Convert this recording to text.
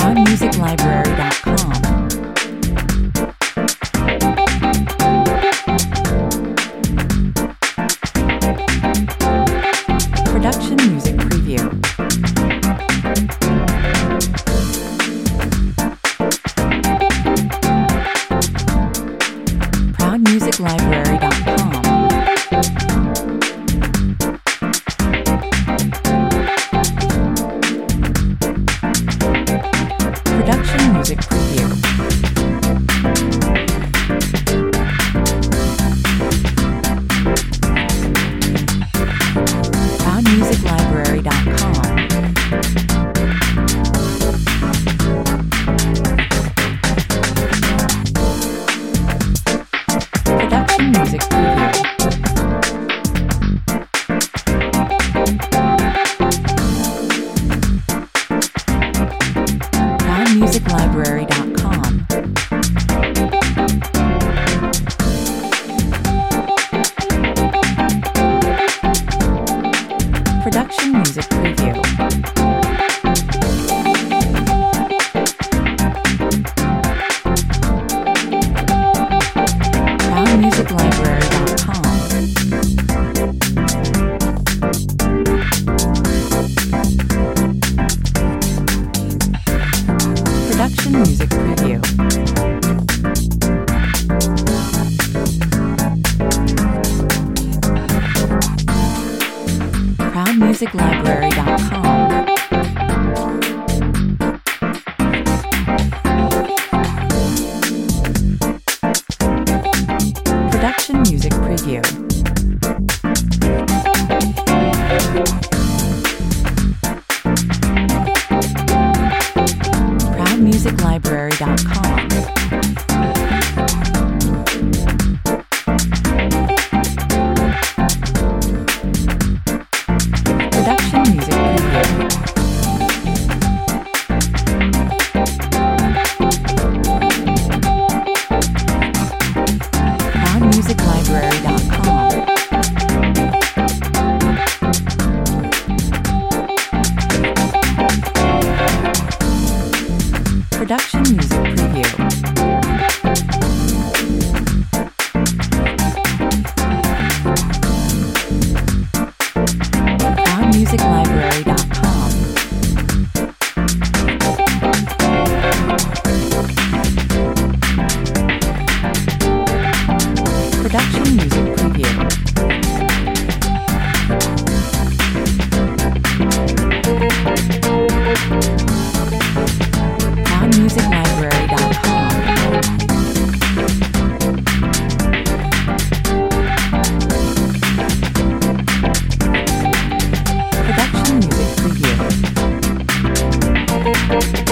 ProudMusicLibrary.com. Production Music Preview. ProudMusicLibrary.com. Production Music Preview. ProudMusicLibrary.com. Production Music Preview. ProudMusicLibrary.com. Production Music Preview. ProudMusicLibrary.com. Production Music Preview. ProudMusicLibrary.com. Production Music Preview. ProudMusicLibrary.com. Production Music Preview. ProudMusicLibrary.com. Production Music Preview. ProudMusicLibrary.com. Production Music Preview. ProudMusicLibrary.com. Production Music Preview.